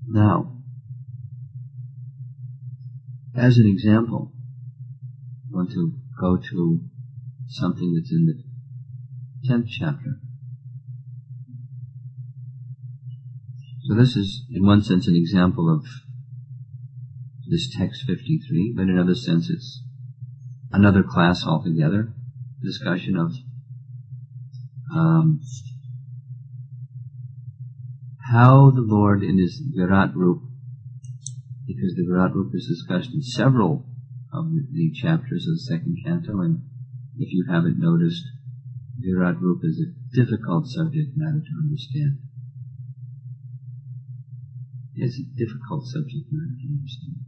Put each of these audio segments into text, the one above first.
Now, as an example, I want to go to something that's in the 10th chapter. So this is, in one sense, an example of this text 53, but in another sense it's another class altogether, discussion of how the Lord in His Virat Rup, because the Virat Rup is discussed in several of the chapters of the second canto, and if you haven't noticed, Virat Rup is a difficult subject matter to understand. It's a difficult subject matter to understand.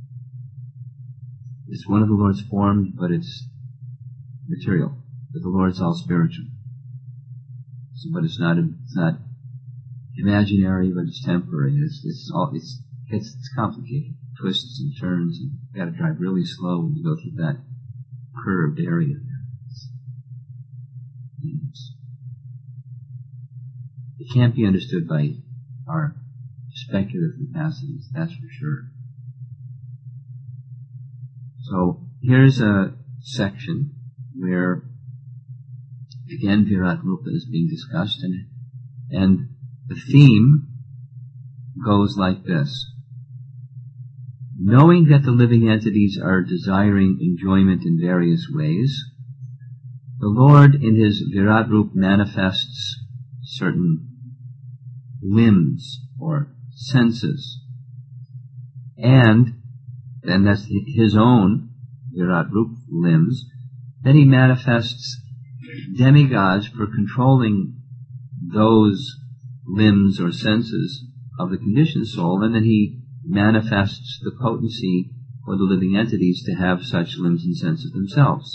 It's one of the Lord's forms, but it's material. But the Lord's all spiritual. So, but it's not imaginary, but it's temporary. It's complicated. Twists and turns, and you got to drive really slow when you go through that curved area. It can't be understood by our speculative capacities, that's for sure. So here's a section where, again, Virat Rupa is being discussed, and the theme goes like this. Knowing that the living entities are desiring enjoyment in various ways, the Lord in His Virat Rup manifests certain limbs or senses, and that's His own Virat Rup limbs. Then He manifests demigods for controlling those limbs or senses of the conditioned soul, and then He manifests the potency for the living entities to have such limbs and senses themselves.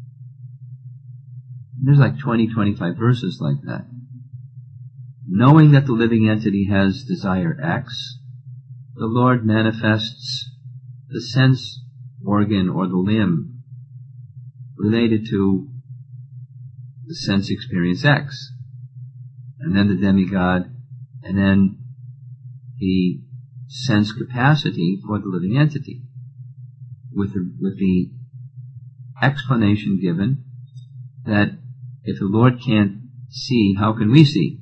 There's like 25 verses like that. Knowing that the living entity has desire X, the Lord manifests the sense organ or the limb related to the sense experience X, and then the demigod, and then the sense capacity for the living entity, with the explanation given that if the Lord can't see, how can we see?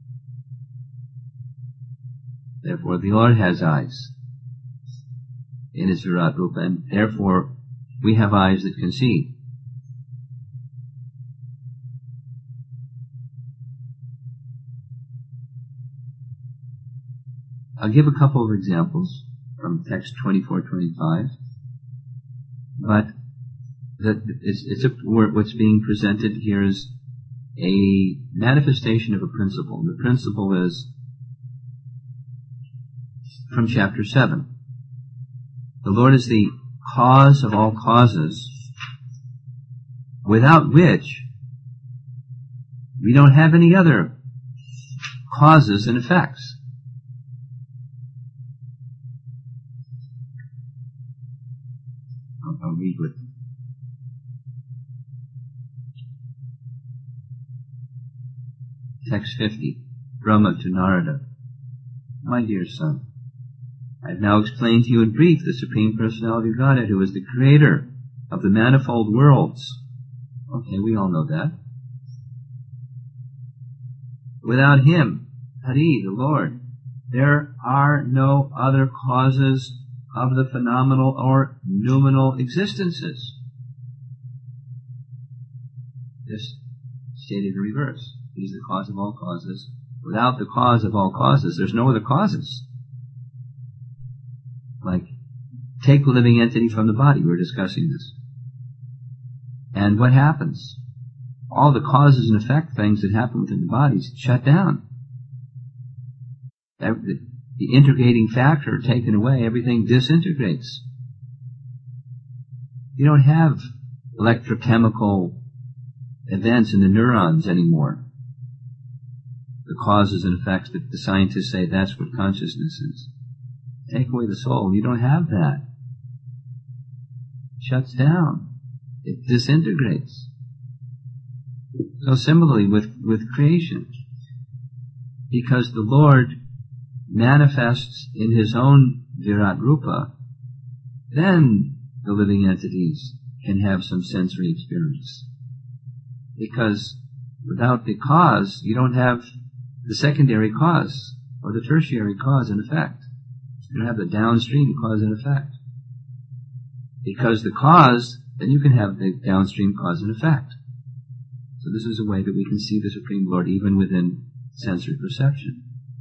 Therefore, the Lord has eyes in His Virat Rupa, and therefore we have eyes that can see. I'll give a couple of examples from text 24-25, but what's being presented here is a manifestation of a principle. The principle is from chapter 7. The Lord is the cause of all causes, without which we don't have any other causes and effects. I'll read with text 50, Brahma to Narada. My dear son, I have now explained to you in brief the Supreme Personality of Godhead, who is the creator of the manifold worlds. Okay, we all know that. Without Him, Hari, the Lord, there are no other causes of the phenomenal or noumenal existences. Just stated in reverse. He's the cause of all causes. Without the cause of all causes, there's no other causes. Like, take the living entity from the body. We were discussing this. And what happens? All the causes and effect things that happen within the body shut down. The integrating factor taken away, everything disintegrates. You don't have electrochemical events in the neurons anymore. The causes and effects that the scientists say that's what consciousness is. Take away the soul, you don't have that. It shuts down. It disintegrates. So similarly with creation. Because the Lord manifests in his own Virat Rupa, then the living entities can have some sensory experience. Because without the cause, you don't have the secondary cause or the tertiary cause and effect. You don't have the downstream cause and effect. Because the cause, then you can have the downstream cause and effect. So this is a way that we can see the Supreme Lord even within sensory perception.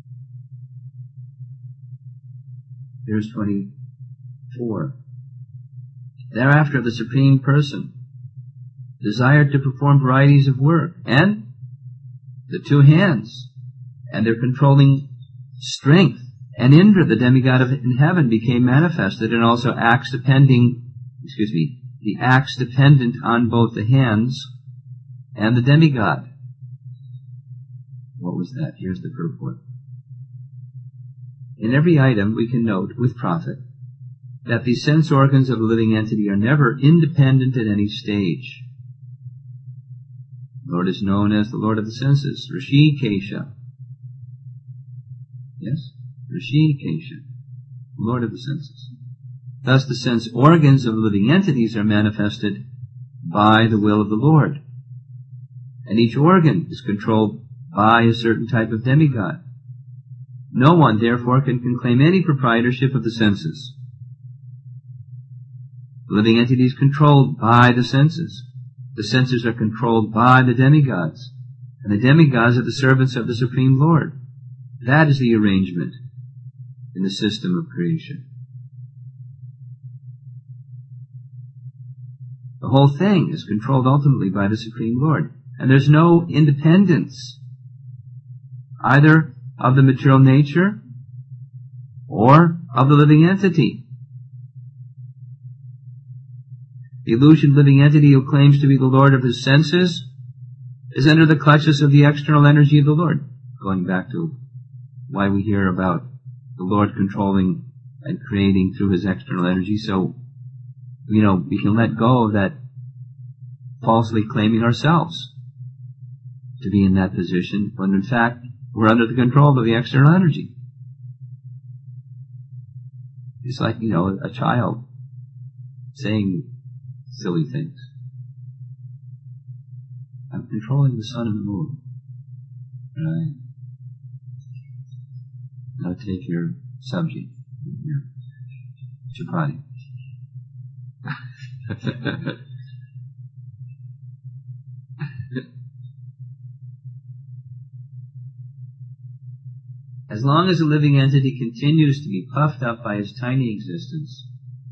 Here's 24. Thereafter the Supreme Person desired to perform varieties of work, and the two hands and their controlling strength, and Indra, the demigod in heaven, became manifested, and also the acts dependent on both the hands and the demigod. What was that? Here's the purport. In every item we can note with profit that the sense organs of a living entity are never independent at any stage. The Lord is known as the Lord of the senses, Rishikesha. Yes? Rishikesha, Lord of the senses. Thus the sense organs of living entities are manifested by the will of the Lord. And each organ is controlled by a certain type of demigod. No one, therefore, can claim any proprietorship of the senses. The living entity is controlled by the senses. The senses are controlled by the demigods. And the demigods are the servants of the Supreme Lord. That is the arrangement in the system of creation. The whole thing is controlled ultimately by the Supreme Lord. And there's no independence either of the material nature or of the living entity. The illusioned living entity who claims to be the Lord of his senses is under the clutches of the external energy of the Lord. Going back to why we hear about the Lord controlling and creating through his external energy. So, we can let go of that falsely claiming ourselves to be in that position, when in fact we're under the control of the external energy. It's like, a child saying silly things. I'm controlling the sun and the moon. Right? Now take your subject, your chapati. As long as a living entity continues to be puffed up by his tiny existence,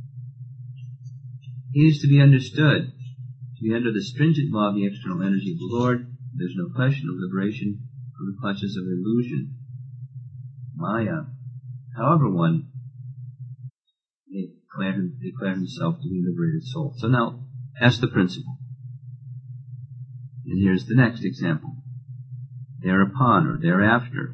he is to be understood to be under the stringent law of the external energy of the Lord. There's no question of liberation from the clutches of illusion, Maya. However, one may declare himself to be a liberated soul. So now, that's the principle. And here's the next example. Thereupon, or thereafter,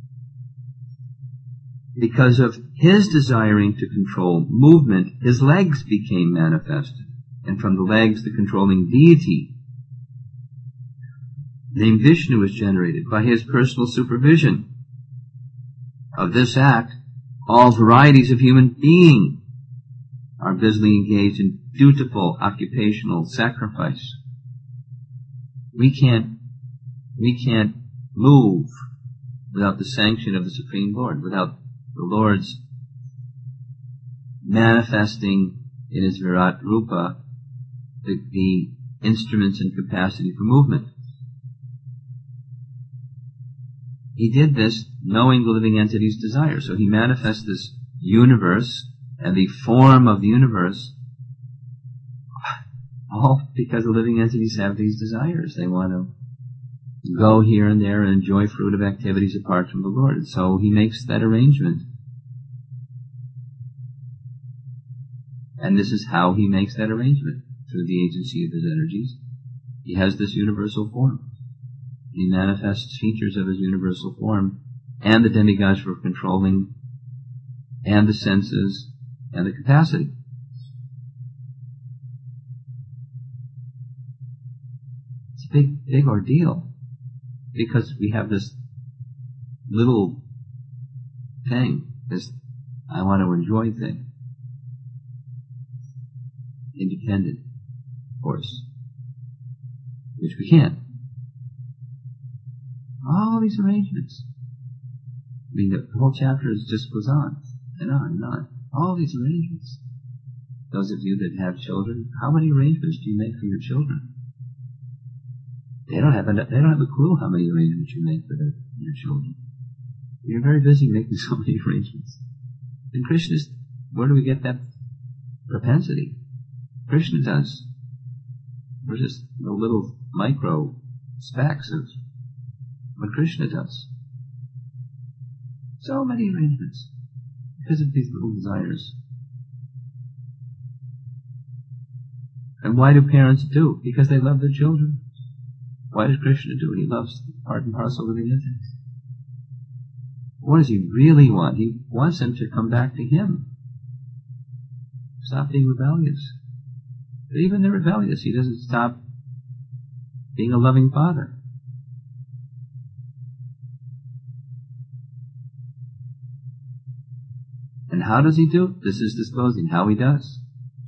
because of his desiring to control movement, his legs became manifested, and from the legs the controlling deity, named Vishnu, was generated by his personal supervision. Of this act, all varieties of human being are busily engaged in dutiful occupational sacrifice. We can't move without the sanction of the Supreme Lord, without the Lord's manifesting in his Virat Rupa the instruments and capacity for movement. He did this knowing the living entity's desire. So he manifests this universe and the form of the universe all because the living entities have these desires. They want to go here and there and enjoy fruit of activities apart from the Lord. And so he makes that arrangement. And this is how he makes that arrangement, through the agency of his energies. He has this universal form. He manifests features of his universal form, and the demigods for controlling, and the senses, and the capacity. It's a big ordeal, because we have this little thing, this I want to enjoy thing. Independent, of course, which we can't. All these arrangements. I mean, the whole chapter just goes on and on and on. All these arrangements. Those of you that have children, how many arrangements do you make for your children? They don't have a clue how many arrangements you make for your children. You're very busy making so many arrangements. And Krishna, where do we get that propensity? Krishna does. We're just little micro specks of what Krishna does. So many arrangements because of these little desires. And why do parents do? Because they love their children. Why does Krishna do it? He loves part and parcel of the innocence. What does he really want? He wants them to come back to him. Stop being rebellious. But even they're rebellious, he doesn't stop being a loving father. And how does he do it? This is disclosing how he does.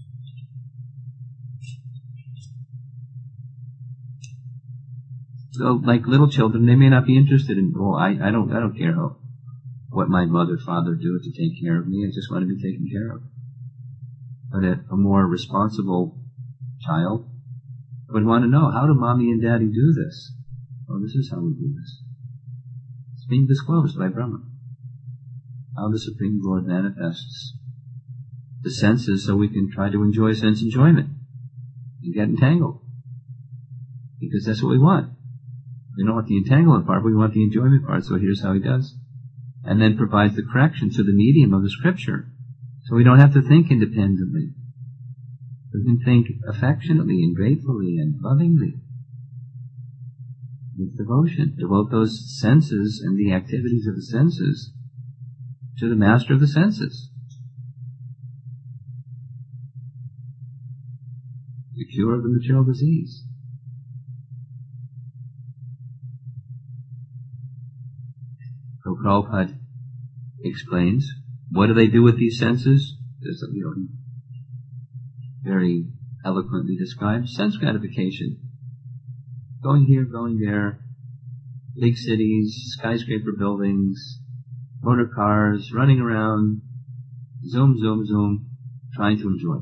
So, like little children, they may not be interested in, I don't care what my mother, father do to take care of me. I just want to be taken care of. But a more responsible child would want to know, how do mommy and daddy do this? Oh, this is how we do this. It's being disclosed by Brahma. How the Supreme Lord manifests the senses so we can try to enjoy sense enjoyment and get entangled. Because that's what we want. We don't want the entanglement part, we want the enjoyment part, so here's how he does. And then provides the correction through the medium of the scripture. So we don't have to think independently. We can think affectionately and gratefully and lovingly. With devotion. Devote those senses and the activities of the senses to the master of the senses. The cure of the material disease. So Prabhupada explains, what do they do with these senses? There's very eloquently described sense gratification. Going here, going there, big cities, skyscraper buildings, motor cars, running around, zoom, zoom, zoom, trying to enjoy.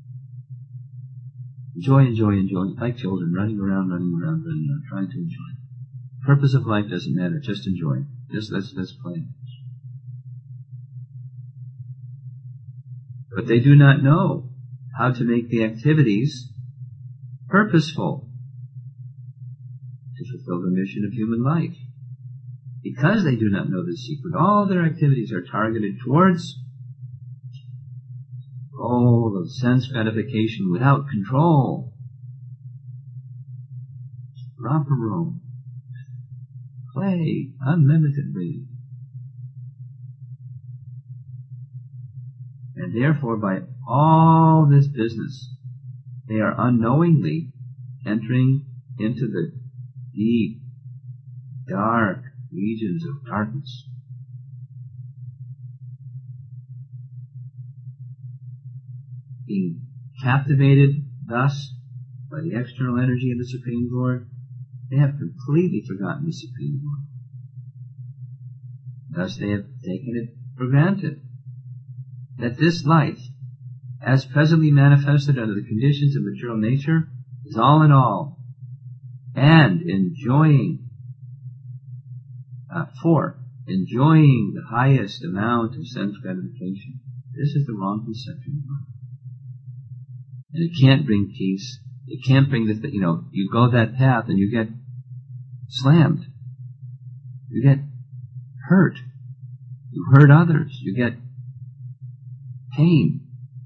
Enjoy, like children, running around, trying to enjoy. Purpose of life doesn't matter, just enjoy. Just let's play. But they do not know how to make the activities purposeful to fulfill the mission of human life. Because they do not know the secret, all their activities are targeted towards the sense gratification without control. Romper room. Play unlimitedly. And therefore, by all this business, they are unknowingly entering into the deep, dark regions of darkness. Being captivated thus by the external energy of the Supreme Lord, they have completely forgotten the Supreme Lord. Thus they have taken it for granted that this life, as presently manifested under the conditions of material nature, is all in all, and enjoying the highest amount of sense gratification. This is the wrong conception of life. And it can't bring peace. It can't bring you go that path and you get slammed. You get hurt. You hurt others. You get pain.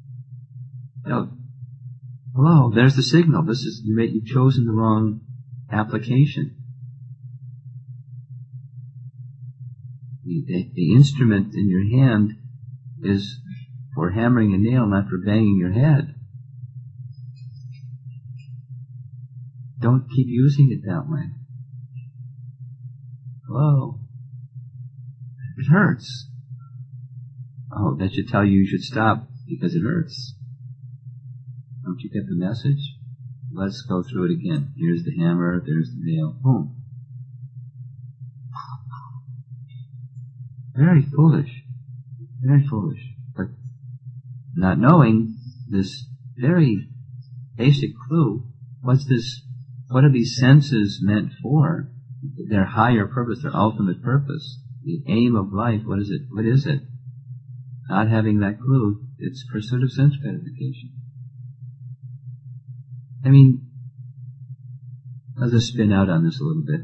Hello, there's the signal. You've chosen the wrong application. The instrument in your hand is for hammering a nail, not for banging your head. Don't keep using it that way. Hello? It hurts. Oh, that should tell you should stop because it hurts. Don't you get the message? Let's go through it again. Here's the hammer, there's the nail. Boom. Very foolish. Very foolish. But not knowing this very basic clue, what are these senses meant for? Their higher purpose, their ultimate purpose, the aim of life, what is it? What is it? Not having that clue, it's pursuit of sense gratification. I mean, I'll just spin out on this a little bit.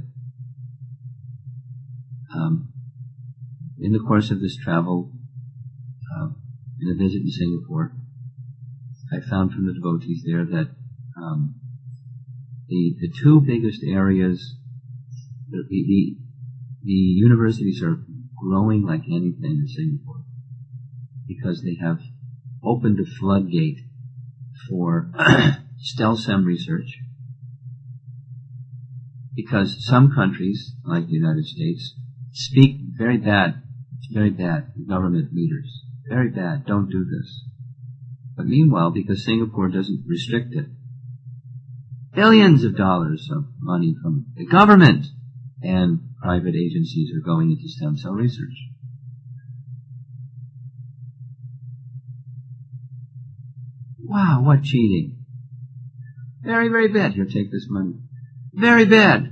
In the course of this travel, in a visit in Singapore, I found from the devotees there that the two biggest areas, the universities are growing like anything in Singapore because they have opened a floodgate for STEM research. Because some countries, like the United States, speak very bad government leaders. Very bad, don't do this. But meanwhile, because Singapore doesn't restrict it, billions of dollars of money from the government and private agencies are going into stem cell research. Wow, what cheating. Very, very bad. Here, take this money. Very bad.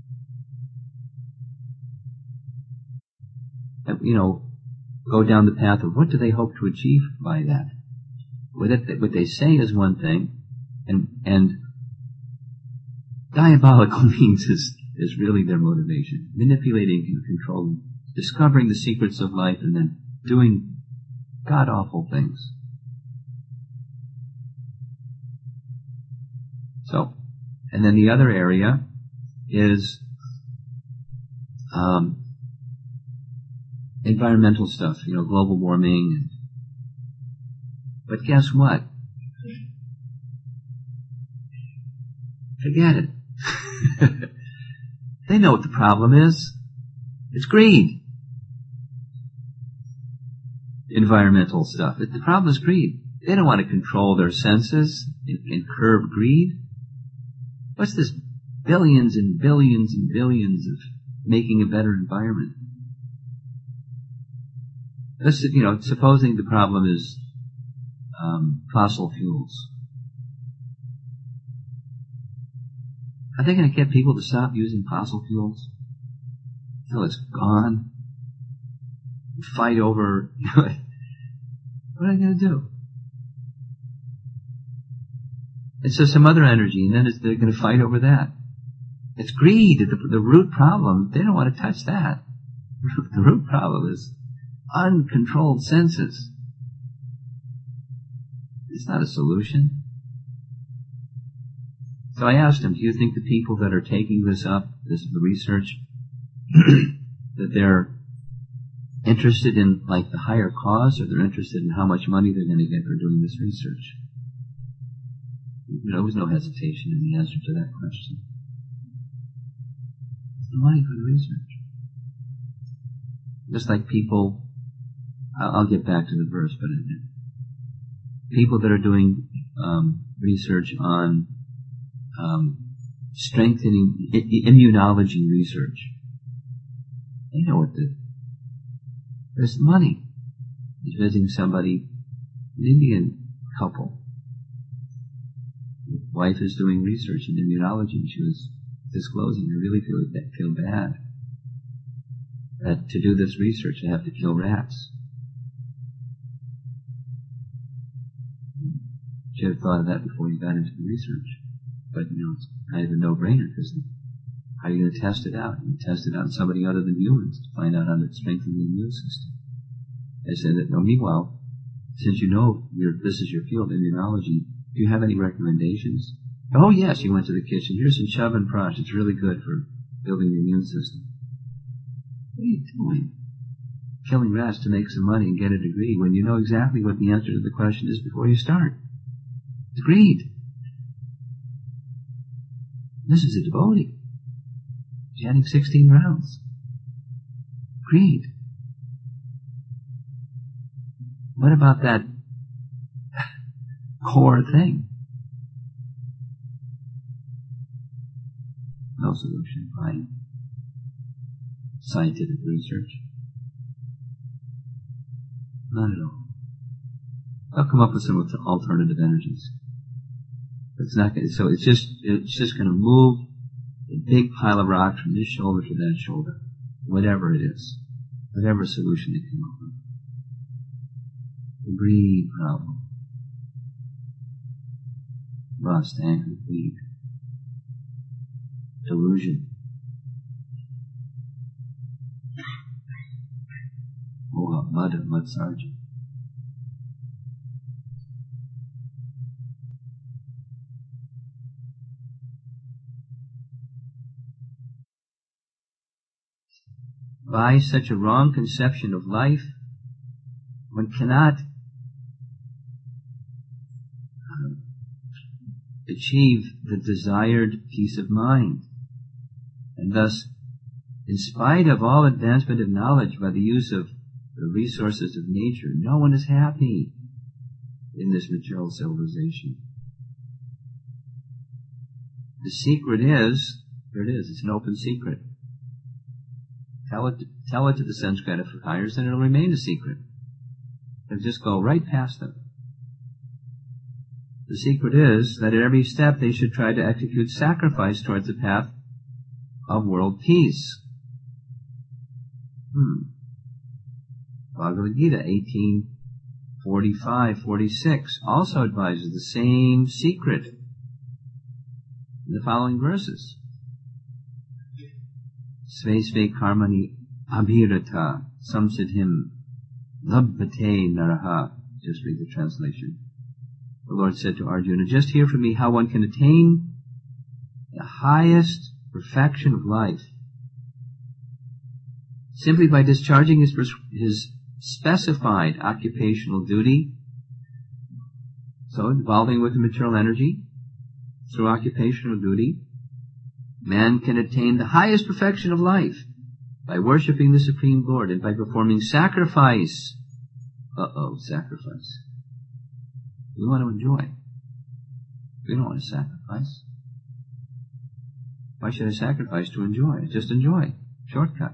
Go down the path of what do they hope to achieve by that? What they say is one thing, and diabolical means is really their motivation. Manipulating and controlling, discovering the secrets of life, and then doing god-awful things. So, and then the other area is environmental stuff, global warming. But guess what? Forget it. They know what the problem is. It's greed. Environmental stuff. The problem is greed. They don't want to control their senses and curb greed. What's this billions and billions and billions of making a better environment? Supposing the problem is fossil fuels. Are they going to get people to stop using fossil fuels until it's gone? Fight over, what are they going to do? It's just some other energy, and then they're going to fight over that. It's greed, the root problem. They don't want to touch that. The root problem is uncontrolled senses. It's not a solution. So I asked him, do you think the people that are taking this up, the research, that they're interested in like the higher cause, or they're interested in how much money they're going to get for doing this research? There was no hesitation in the answer to that question. The money for the research. Just like people, I'll get back to the verse, but people that are doing research on strengthening immunology research, they know what there's money. He's visiting somebody, an Indian couple. The wife is doing research in immunology, and she was disclosing, I really feel bad that to do this research I have to kill rats. Should have thought of that before you got into the research. But, it's kind of a no-brainer, because how are you going to test it out? You test it out on somebody other than humans to find out how to strengthen the immune system. I said that, meanwhile, since this is your field, immunology, do you have any recommendations? Oh, yes, you went to the kitchen. Here's some Chyawanprash. It's really good for building the immune system. What are you doing? Killing rats to make some money and get a degree when you know exactly what the answer to the question is before you start. It's greed. This is a devotee. Chanting 16 rounds. Greed. what about that core thing? No solution by scientific research. Not at all. I'll come up with some alternative energies. It's not going to, so it's just going to move a big pile of rocks from this shoulder to that shoulder. Whatever it is. Whatever solution they come up with. The greed problem. Lust, anger, greed. Delusion. Moha, mud sergeant. By such a wrong conception of life, one cannot achieve the desired peace of mind. And thus, in spite of all advancement of knowledge by the use of the resources of nature, no one is happy in this material civilization. The secret is, there it is, it's an open secret. Tell it to the sense gratifiers, and it'll remain a secret. It'll just go right past them. The secret is that at every step they should try to execute sacrifice towards the path of world peace. Bhagavad Gita 18:45-46 also advises the same secret in the following verses. Sve sve karmani abhirata samsiddhim labhate naraha. Just read the translation. The Lord said to Arjuna, just hear from me how one can attain the highest perfection of life simply by discharging his specified occupational duty. So, involving with the material energy through occupational duty, man can attain the highest perfection of life by worshipping the Supreme Lord and by performing sacrifice. Sacrifice. We want to enjoy. We don't want to sacrifice. Why should I sacrifice to enjoy? Just enjoy. Shortcut.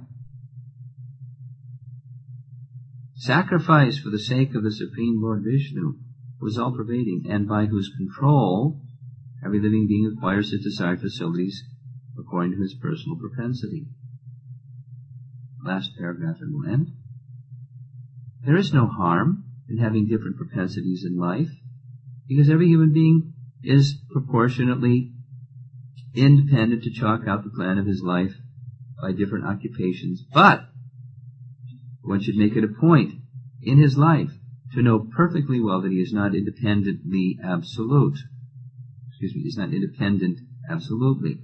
Sacrifice for the sake of the Supreme Lord Vishnu, who is all-pervading and by whose control every living being acquires his desired facilities according to his personal propensity. Last paragraph and we'll end. There is no harm in having different propensities in life, because every human being is proportionately independent to chalk out the plan of his life by different occupations. But one should make it a point in his life to know perfectly well that he is not independently absolute. He's not independent absolutely.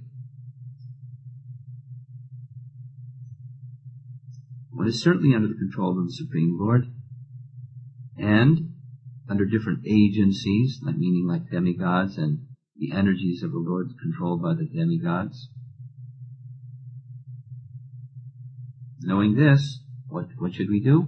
One is certainly under the control of the Supreme Lord, and under different agencies, meaning like demigods, and the energies of the Lord controlled by the demigods. Knowing this, what should we do?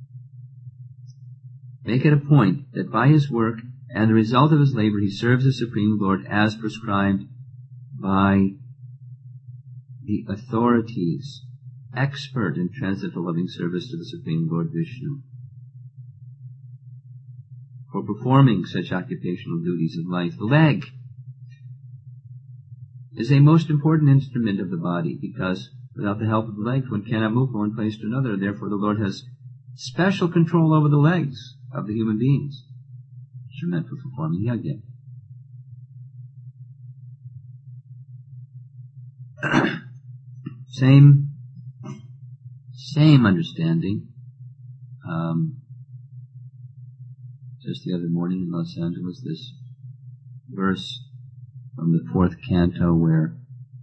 Make it a point that by his work and the result of his labor he serves the Supreme Lord as prescribed by the authorities expert in transcendental loving service to the Supreme Lord Vishnu. For performing such occupational duties of life, the leg is a most important instrument of the body, because without the help of the legs one cannot move from one place to another. Therefore the Lord has special control over the legs of the human beings, which are meant for performing yajna. Same understanding. Just the other morning in Los Angeles, this verse from the 4th canto where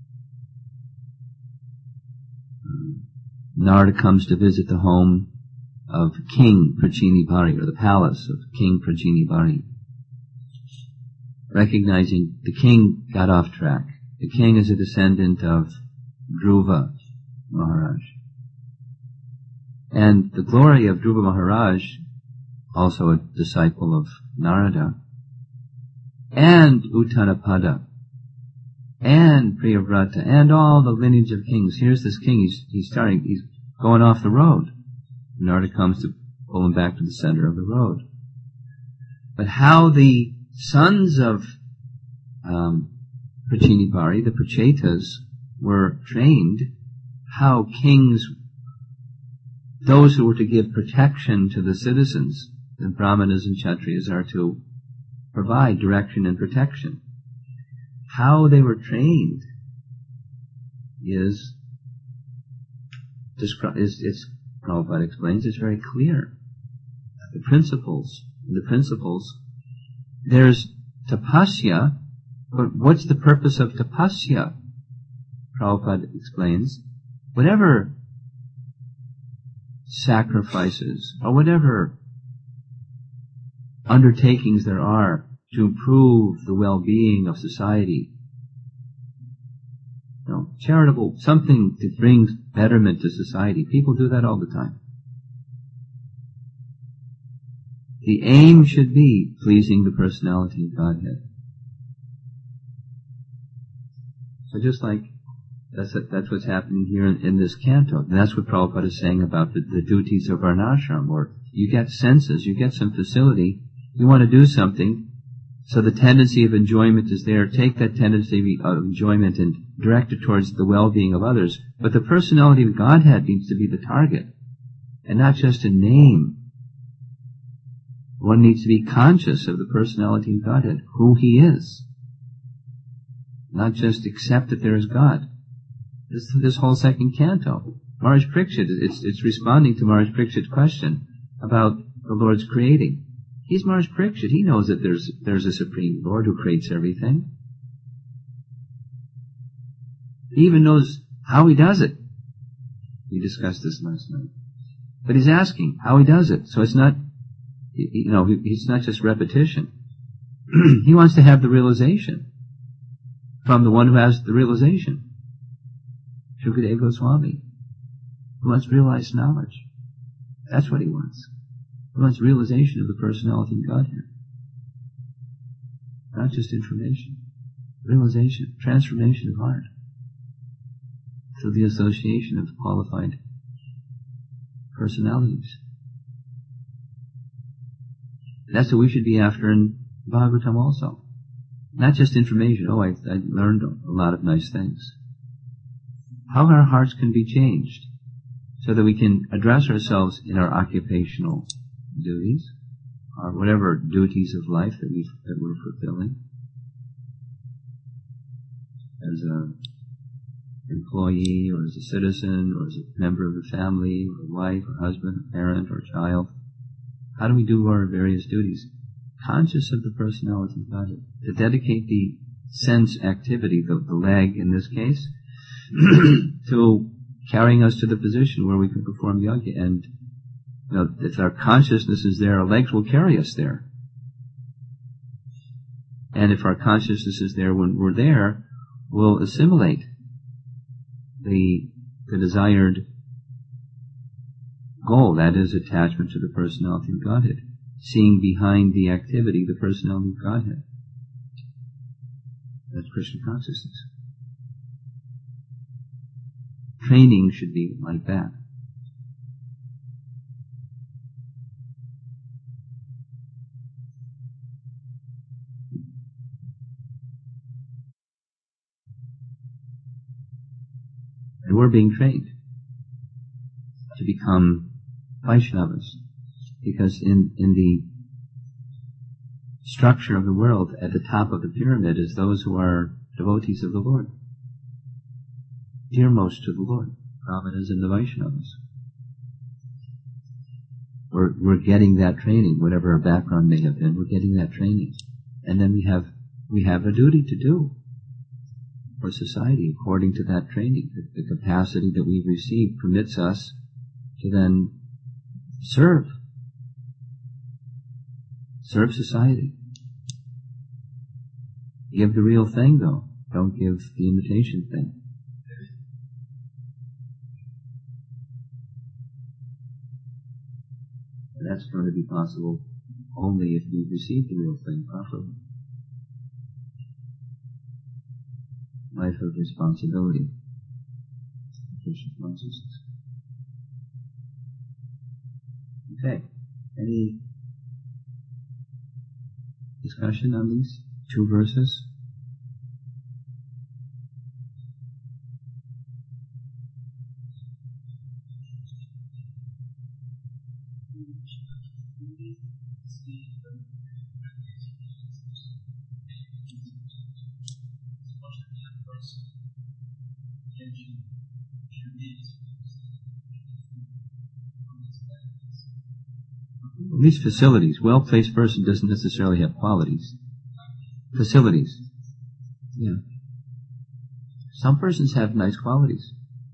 Narada comes to visit the home of King Prachinibhari, or the palace of King Prachinibhari. Recognizing the king got off track. The king is a descendant of Dhruva Maharaj. And the glory of Dhruva Maharaj also a disciple of Narada, and Uttanapada, and Priyavrata, and all the lineage of kings. Here's this king, he's going off the road. Narada comes to pull him back to the center of the road. But how the sons of Prachinipari, the Prachetas, were trained, how kings, those who were to give protection to the citizens, the Brahmanas and Kshatriyas, are to provide direction and protection. How they were trained is Prabhupada explains, it's very clear. The principles, there's tapasya, but what's the purpose of tapasya? Prabhupada explains, whatever sacrifices or whatever undertakings there are to improve the well-being of society, charitable, something to bring betterment to society. People do that all the time. The aim should be pleasing the personality of Godhead. So just like that's what's happening here in this canto. And that's what Prabhupada is saying about the duties of Varnashram, or you get senses, you get some facility, you want to do something, so the tendency of enjoyment is there. Take that tendency of enjoyment and direct it towards the well-being of others. But the personality of Godhead needs to be the target, and not just a name. One needs to be conscious of the personality of Godhead, who He is. Not just accept that there is God. This whole second canto, Maharaj Parikshit, it's responding to Maharaj Parikshit's question about the Lord's creating. He's Maharaj Parikshit. He knows that there's a Supreme Lord who creates everything. He even knows how He does it. We discussed this last night. But He's asking how He does it. So it's not, it's not just repetition. He wants to have the realization from the one who has the realization. Shukadeva Goswami, who wants realized knowledge. That's what he wants. He wants realization of the personality of Godhead. Not just information. Realization, transformation of heart. Through the association of qualified personalities. That's what we should be after in Bhagavatam also. Not just information. I learned a lot of nice things. How our hearts can be changed so that we can address ourselves in our occupational duties, or whatever duties of life that we're fulfilling as an employee, or as a citizen, or as a member of the family, or a wife, or husband, or parent, or child. How do we do our various duties? Conscious of the personality of God. To dedicate the sense activity, the leg in this case, to carrying us to the position where we can perform yoga. And if our consciousness is there, our legs will carry us there. And if our consciousness is there when we're there, we'll assimilate the desired goal, that is attachment to the personality of Godhead. Seeing behind the activity the personality of Godhead. That's Krishna consciousness. Training should be like that. And we're being trained to become Vaishnavas, because in the structure of the world, at the top of the pyramid is those who are devotees of the Lord. Dearmost to the Lord, Brahmanas and the Vaishnavas. We're getting that training, whatever our background may have been, we're getting that training. And then we have a duty to do for society according to that training. The capacity that we've received permits us to then serve society. Give the real thing, though. Don't give the imitation thing. that's going to be possible only if you receive the real thing properly. Life of responsibility. Okay. Any discussion on these two verses? These facilities, well-placed person doesn't necessarily have qualities. Facilities. Yeah. Some persons have nice qualities.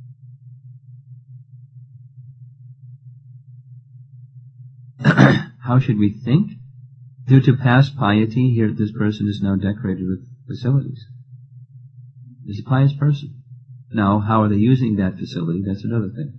How should we think? Due to past piety, here this person is now decorated with facilities. He's a pious person. Now, how are they using that facility? That's another thing.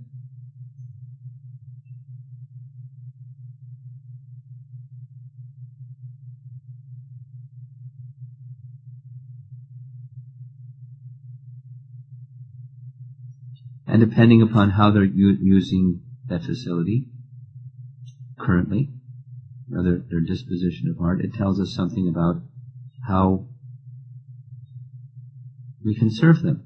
And depending upon how they're using that facility currently, their disposition of heart, it tells us something about how we can serve them.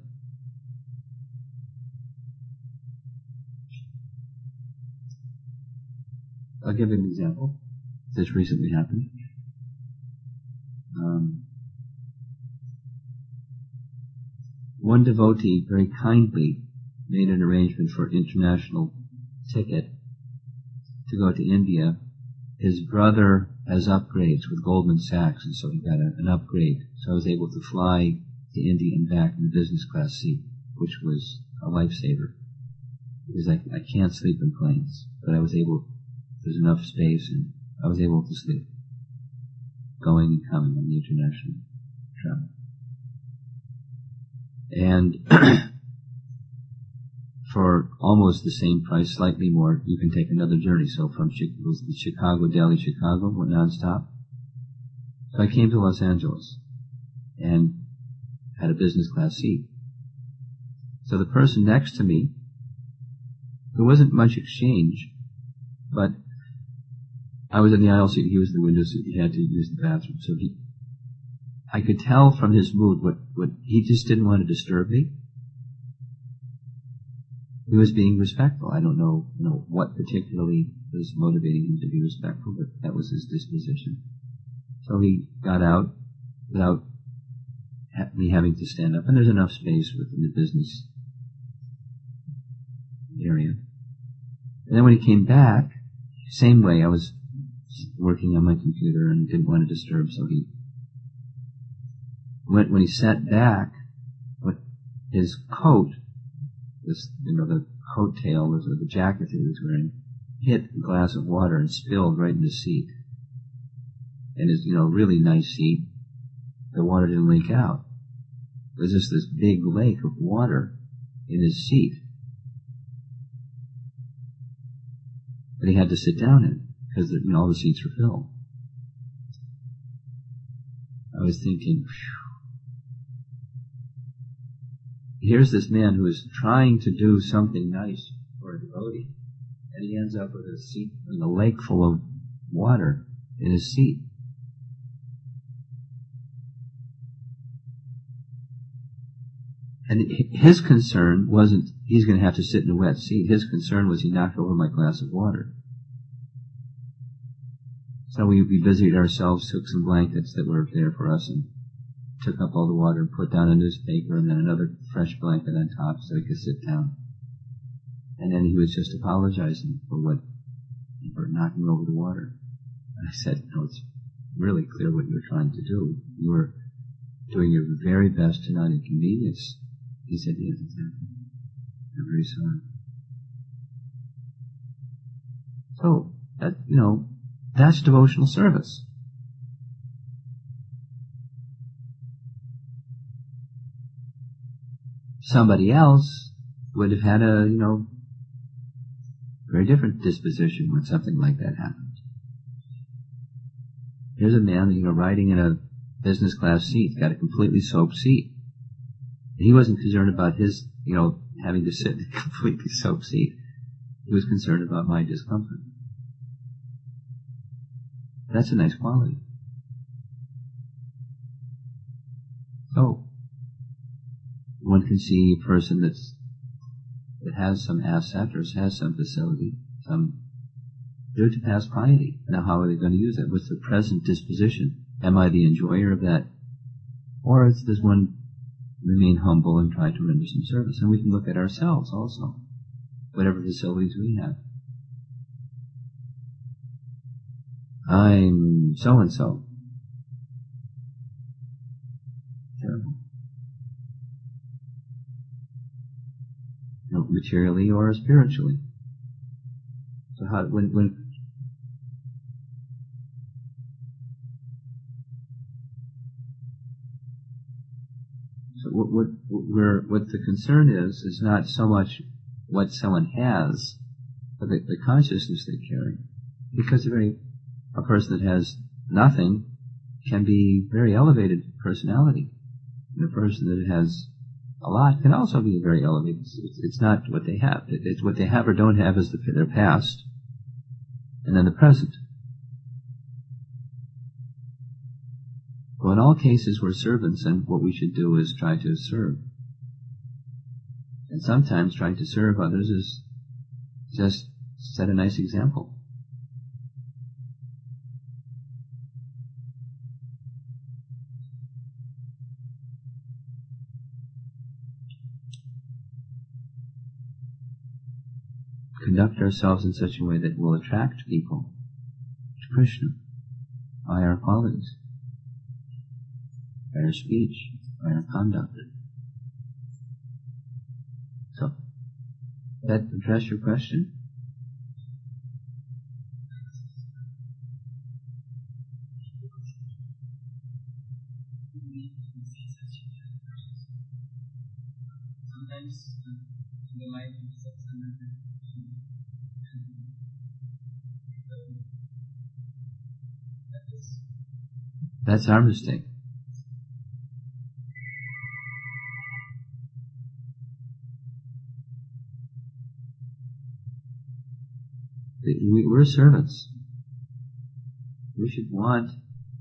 I'll give an example. This recently happened. One devotee very kindly made an arrangement for an international ticket to go to India. His brother has upgrades with Goldman Sachs, and so he got an upgrade. So I was able to fly to India and back in the business class seat, which was a lifesaver. Because I can't sleep in planes, but there's enough space, and I was able to sleep, going and coming on the international travel. And for almost the same price, slightly more, you can take another journey. So from Chicago, Delhi, Chicago, went nonstop. So I came to Los Angeles and had a business class seat. So the person next to me, there wasn't much exchange, but I was in the aisle seat, he was in the window seat, he had to use the bathroom. So I could tell from his mood what he just didn't want to disturb me. He was being respectful. I don't know what particularly was motivating him to be respectful, but that was his disposition. So he got out without me having to stand up, and there's enough space within the business area. And then when he came back, same way, I was working on my computer and didn't want to disturb, so when he sat back, his coat, the coat tail, or the jacket that he was wearing, hit a glass of water and spilled right in his seat. And his, really nice seat, the water didn't leak out. There was just this big lake of water in his seat that he had to sit down in because all the seats were filled. I was thinking, here's this man who is trying to do something nice for a devotee, and he ends up with a seat in a lake full of water in his seat. And his concern wasn't he's going to have to sit in a wet seat. His concern was he knocked over my glass of water. So we busied ourselves, took some blankets that were there for us, and took up all the water and put down a newspaper and then another fresh blanket on top so he could sit down. And then he was just apologizing for knocking over the water. And I said, it's really clear what you're trying to do. You were doing your very best to not inconvenience. He said, yes, exactly. I'm very sorry. So, that's devotional service. Somebody else would have had a Very different disposition when something like that happens. Here's a man, riding in a business class seat, got a completely soaked seat. He wasn't concerned about his, having to sit in a completely soaked seat. He was concerned about my discomfort. That's a nice quality. So, one can see a person that has some asset or has some facility, some due to past piety. Now, how are they going to use that? What's the present disposition? Am I the enjoyer of that? Or does one remain humble and try to render some service? And we can look at ourselves also, whatever facilities we have. I'm so-and-so. Terrible. Materially or spiritually. So how, what the concern is not so much what someone has, but the consciousness they carry. Because a person that has nothing can be very elevated personality. And a person that has a lot can also be very elevated. It's not what they have. It's what they have or don't have is their past, and then the present. Well, in all cases, we're servants, and what we should do is try to serve. And sometimes trying to serve others is just set a nice example. Conduct ourselves in such a way that will attract people to Krishna by our qualities, by our speech, by our conduct. So, that address your question? Sometimes in the life of such That's our mistake. We're servants. We should want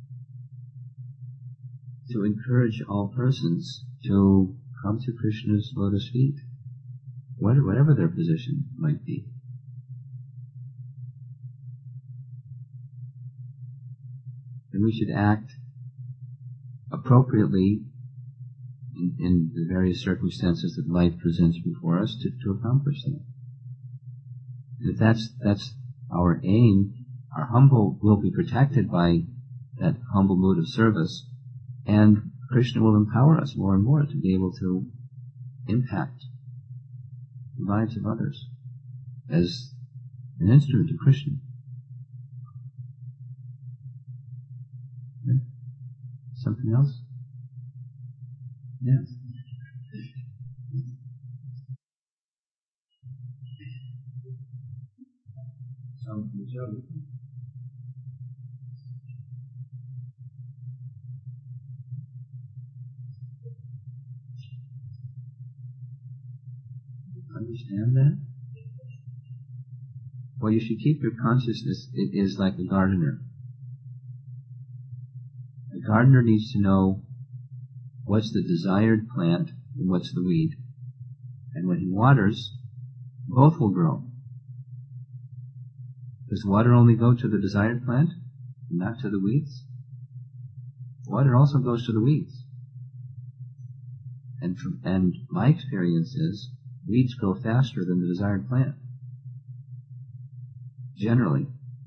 to encourage all persons to come to Krishna's lotus feet, whatever their position might be. And we should act appropriately in the various circumstances that life presents before us to accomplish that. If that's our aim, our humble will be protected by that humble mood of service, and Krishna will empower us more and more to be able to impact the lives of others as an instrument of Krishna. Okay. Something else? Yes. Understand that? Well, you should keep your consciousness. It is like a gardener. A gardener needs to know what's the desired plant and what's the weed. And when he waters, both will grow. Does water only go to the desired plant and not to the weeds? Water also goes to the weeds. And my experience is weeds grow faster than the desired plant. Generally.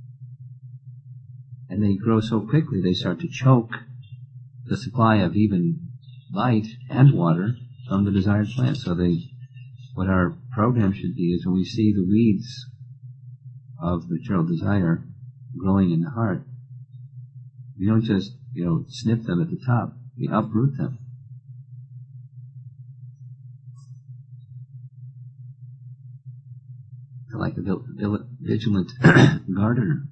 And they grow so quickly they start to choke the supply of even light and water from the desired plant. So what our program should be is when we see the weeds of material desire growing in the heart, we don't just, snip them at the top, we uproot them. like a vigilant gardener.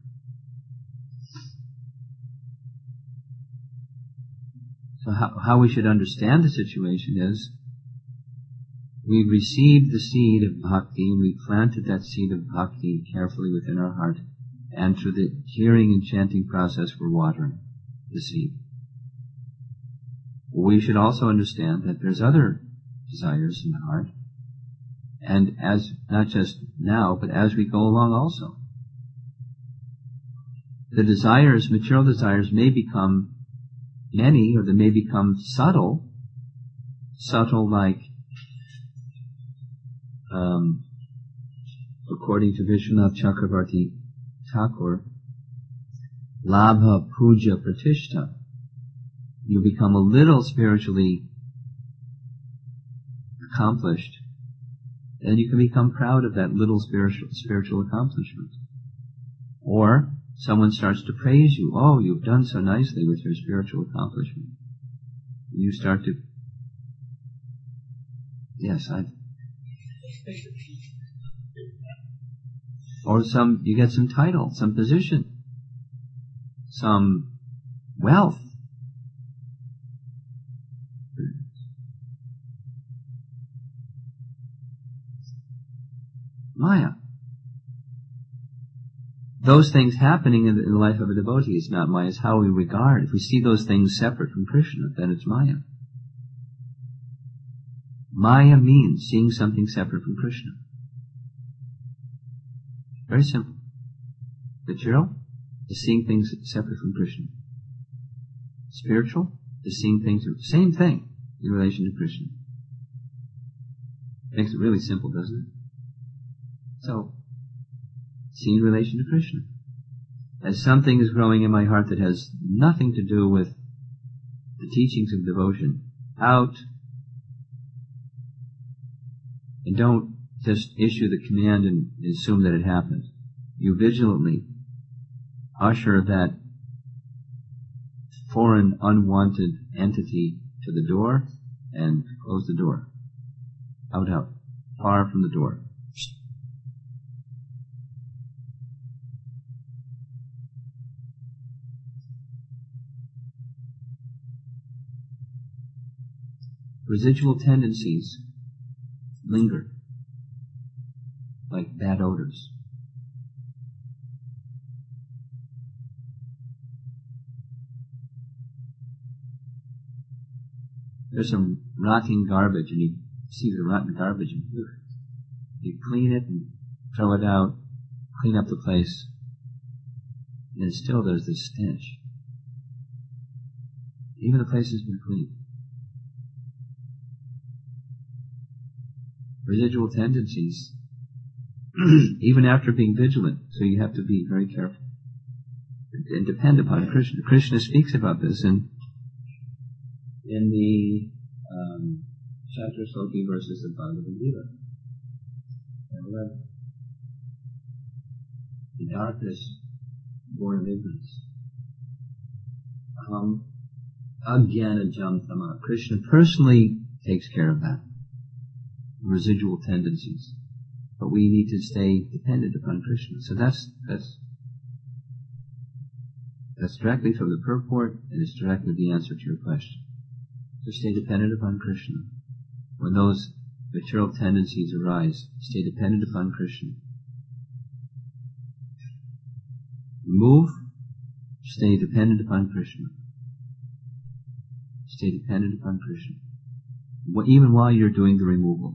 So how we should understand the situation is, we've received the seed of bhakti, and we've planted that seed of bhakti carefully within our heart, and through the hearing and chanting process we're watering the seed. We should also understand that there's other desires in the heart, and as not just now, but as we go along also. The desires, material desires, may become many, or they may become subtle like, according to Vishwanath Chakravarti Thakur, labha puja pratishta. You become a little spiritually accomplished, then you can become proud of that little spiritual accomplishment. Or someone starts to praise you. Oh, you've done so nicely with your spiritual accomplishment. And you start to, or you get some title, some position, some wealth. Maya. Those things happening in the life of a devotee is not Maya, it's how we regard. If we see those things separate from Krishna, then it's Maya. Maya means seeing something separate from Krishna. Very simple. Material is seeing things separate from Krishna. Spiritual is seeing things, same thing, in relation to Krishna. Makes it really simple, doesn't it? So, see in relation to Krishna. As something is growing in my heart that has nothing to do with the teachings of devotion, out, and don't just issue the command and assume that it happened. You vigilantly usher that foreign, unwanted entity to the door and close the door. Out, far from the door. Residual tendencies linger like bad odors. There's some rotting garbage, and you see the rotten garbage, and you clean it and throw it out, clean up the place, and still there's this stench. Even the place has been cleaned. Residual tendencies, even after being vigilant, so you have to be very careful and depend upon Krishna. Krishna speaks about this in the Chaturasloki verses of Bhagavad Gita. The darkness born of ignorance. Ajnana jam tama. Krishna personally takes care of that. Residual tendencies. But we need to stay dependent upon Krishna. So that's directly from the purport, and it's directly the answer to your question. So stay dependent upon Krishna. When those material tendencies arise, stay dependent upon Krishna. Remove, stay dependent upon Krishna. Stay dependent upon Krishna. Even while you're doing the removal.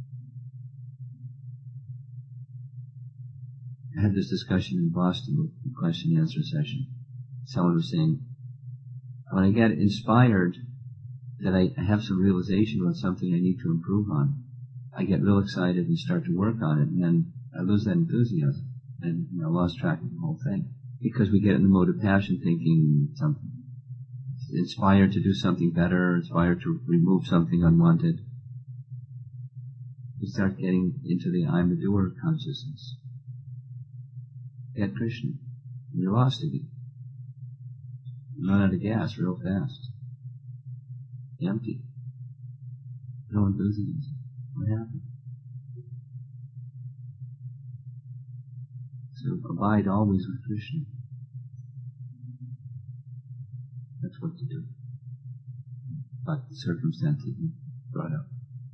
I had this discussion in Boston with the question and answer session. Someone was saying, when I get inspired that I have some realization about something I need to improve on, I get real excited and start to work on it, and then I lose that enthusiasm and I lost track of the whole thing. Because we get in the mode of passion thinking something, inspired to do something better, inspired to remove something unwanted. We start getting into the I'm the doer consciousness. Get Krishna, and you're lost again. You run out of gas real fast. Empty. No enthusiasm. What happened? to abide always with Krishna. That's what to do. But the circumstances we brought up.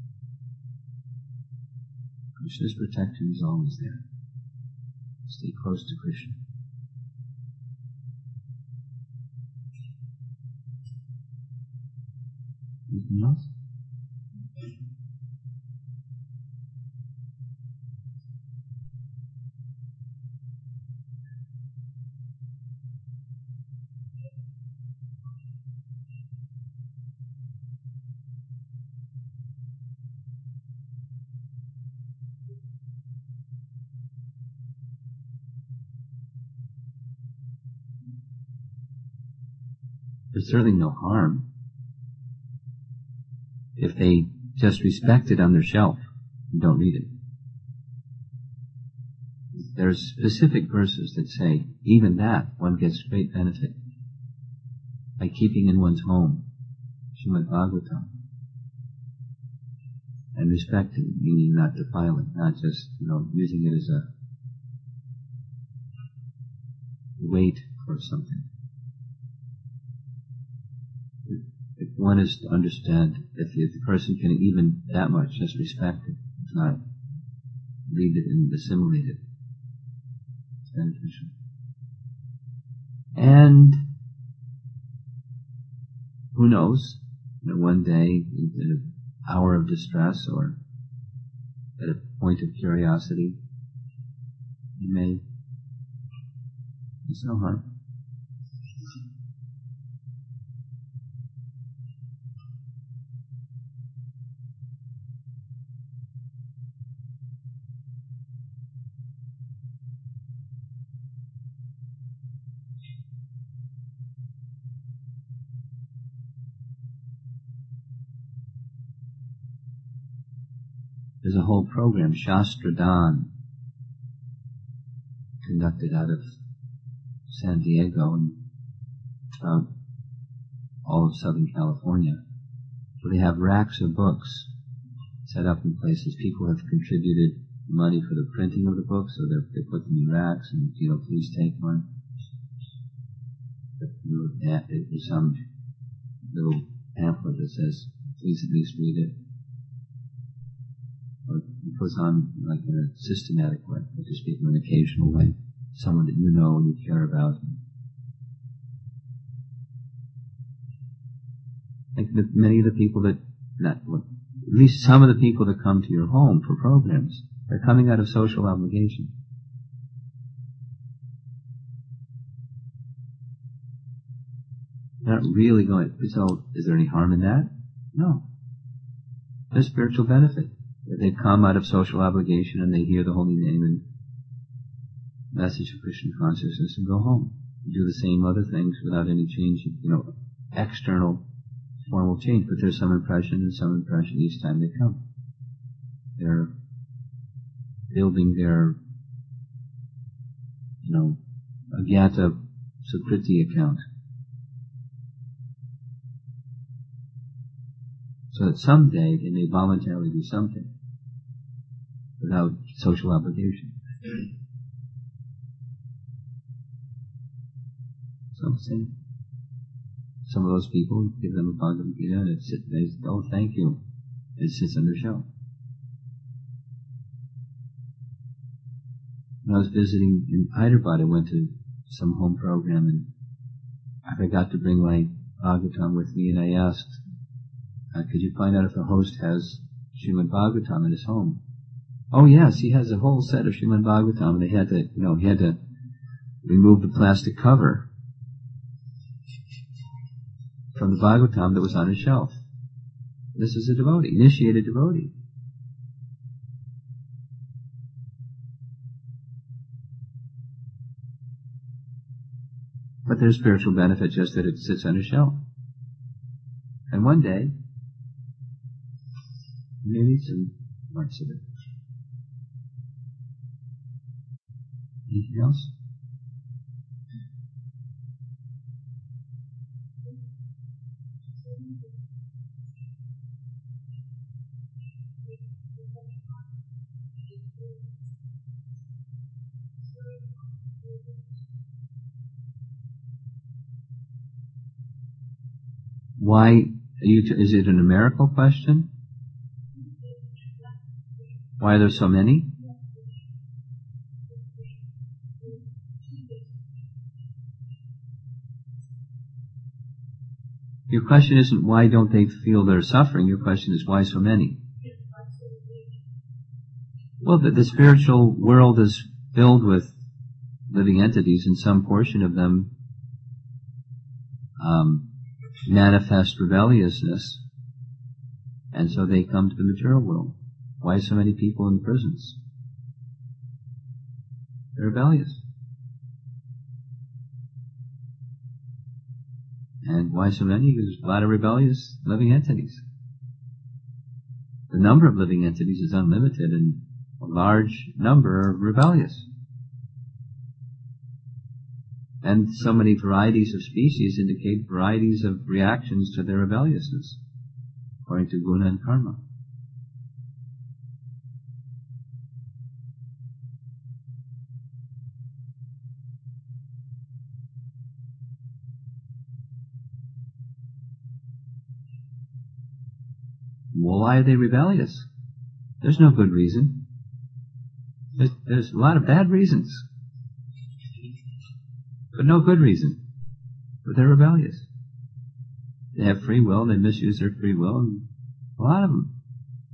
Krishna's protection is always there. Stay close to Krishna. Anything else? There's certainly no harm if they just respect it on their shelf and don't read it. There's specific verses that say, even that, one gets great benefit by keeping in one's home, Srimad Bhagavatam, and respecting, meaning not defiling, not just, using it as a weight for something. If one is to understand, if the person can even that much just respect it, if not read it and assimilate it, it's beneficial. And who knows, one day, in an hour of distress or at a point of curiosity, you may, there's no harm. There's a whole program, Shastradhan, conducted out of San Diego and throughout all of Southern California, where they have racks of books set up in places. People have contributed money for the printing of the books, so they put them in racks and, please take one. There's some little pamphlet that says, please at least read it. Or it goes on like in a systematic way, or just speak in an occasional way. Someone that you know and you care about. Like many of the people at least some of the people that come to your home for programs are coming out of social obligation. They're not really going, so is there any harm in that? No. There's spiritual benefit. They come out of social obligation and they hear the holy name and message of Krishna consciousness and go home. You do the same other things without any change, external formal change, but there's some impression each time they come. They're building their, Agyata Sukriti account. So that someday they may voluntarily do something without social obligation. So I'm saying, some of those people, give them a Bhagavad Gita and they say, oh, thank you. It sits on their shelf. When I was visiting in Hyderabad, I went to some home program and I forgot to bring my Bhagavatam with me, and I asked, could you find out if the host has Srimad Bhagavatam in his home? Oh yes, he has a whole set of Srimad Bhagavatam, and he had to remove the plastic cover from the Bhagavatam that was on his shelf. This is a devotee, initiated devotee. But there's spiritual benefit just that it sits on his shelf. And one day, maybe some parts of it. Anything else? Why, is it a numerical question? Why are there so many? Your question isn't why don't they feel they're suffering, your question is why so many? Well, the spiritual world is filled with living entities, and some portion of them manifest rebelliousness, and so they come to the material world. Why so many people in the prisons? They're rebellious. And why so many? Because there's a lot of rebellious living entities. The number of living entities is unlimited, and a large number are rebellious. And so many varieties of species indicate varieties of reactions to their rebelliousness, according to guna and karma. Well, why are they rebellious? There's no good reason. There's a lot of bad reasons, but no good reason. But they're rebellious. They have free will, they misuse their free will, and a lot of them.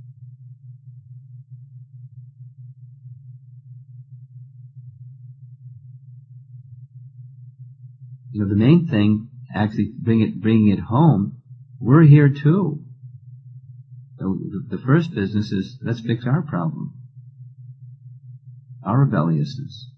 You know, the main thing, actually bringing it home, we're here too. So the first business is, let's fix our problem. Our rebelliousness.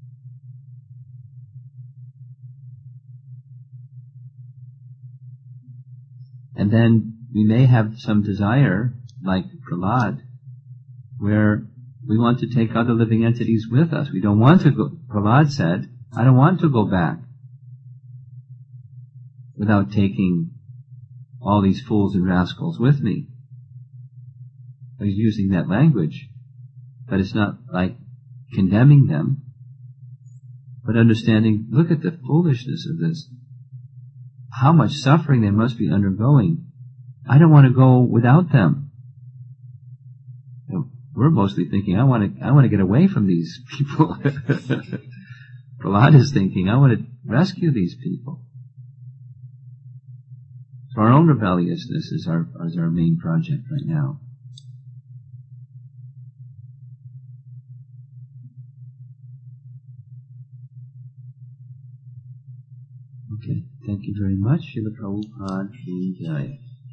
And then we may have some desire, like Prahlad, where we want to take other living entities with us. We don't want to go, Prahlad said, I don't want to go back without taking all these fools and rascals with me. He's using that language, but it's not like condemning them, but understanding, look at the foolishness of this. How much suffering they must be undergoing. I don't want to go without them. You know, we're mostly thinking, I want to get away from these people. Prahlad is thinking, I want to rescue these people. So our own rebelliousness is our main project right now. Okay, thank you very much. Srila Prabhupada Ki Jai.